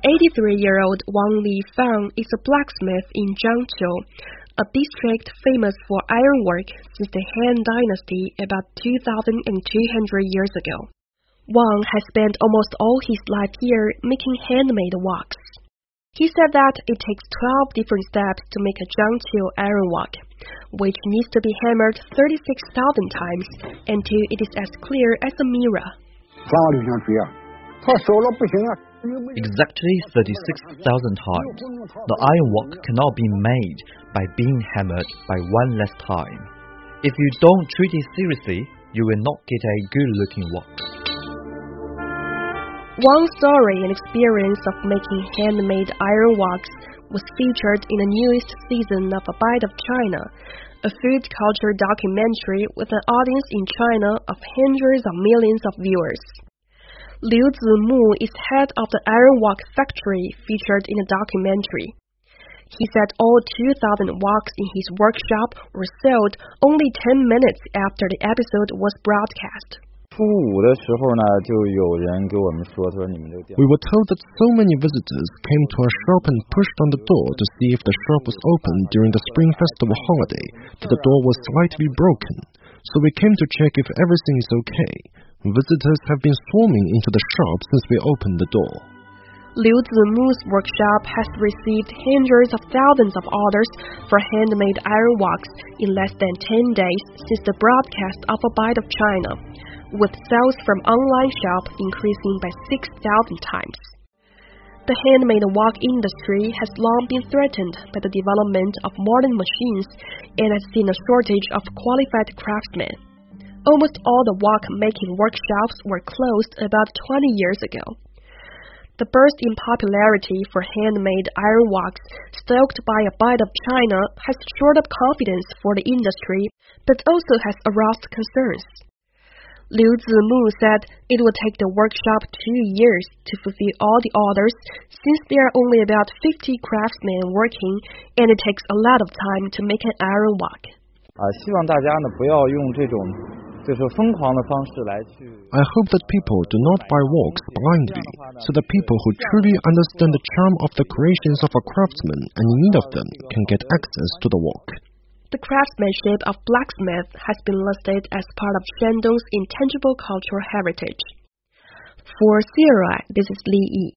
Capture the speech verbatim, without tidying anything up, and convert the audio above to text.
eighty-three-year-old Wang Lifang is a blacksmith in Zhangqiu, a district famous for ironwork since the Han Dynasty about two thousand two hundred years ago. Wang has spent almost all his life here making handmade woks. He said that it takes twelve different steps to make a Zhangqiu iron wok, which needs to be hammered thirty-six thousand times until it is as clear as a mirror. Exactly thirty-six thousand times. The iron wok cannot be made by being hammered by one less time. If you don't treat it seriously, you will not get a good-looking wok. Wang's story and experience of making handmade iron woks was featured in the newest season of A Bite of China, a food culture documentary with an audience in China of hundreds of millions of viewers. Liu Zimu is head of the iron wok factory featured in the documentary. He said all two thousand woks in his workshop were sold only ten minutes after the episode was broadcast. We were told that so many visitors came to our shop and pushed on the door to see if the shop was open during the Spring Festival holiday, that the door was slightly broken. So we came to check if everything is okay. Visitors have been swarming into the shop since we opened the door. Liu Zimu's workshop has received hundreds of thousands of orders for handmade iron woks in less than ten days since the broadcast of A Bite of China, with sales from online shop increasing by six thousand times. The handmade wok industry has long been threatened by the development of modern machines and has seen a shortage of qualified craftsmen. Almost all the wok-making workshops were closed about twenty years ago. The burst in popularity for handmade iron woks stoked by A Bite of China has shored up confidence for the industry, but also has aroused concerns. Liu Zimu said it will take the workshop two years to fulfill all the orders since there are only about fifty craftsmen working and it takes a lot of time to make an iron wok. I hope that people do not buy woks blindly, so that people who truly understand the charm of the creations of a craftsman and in need of them can get access to the wok. The craftsmanship of blacksmith has been listed as part of Shandong's intangible cultural heritage. For C R I, this is Li Yi.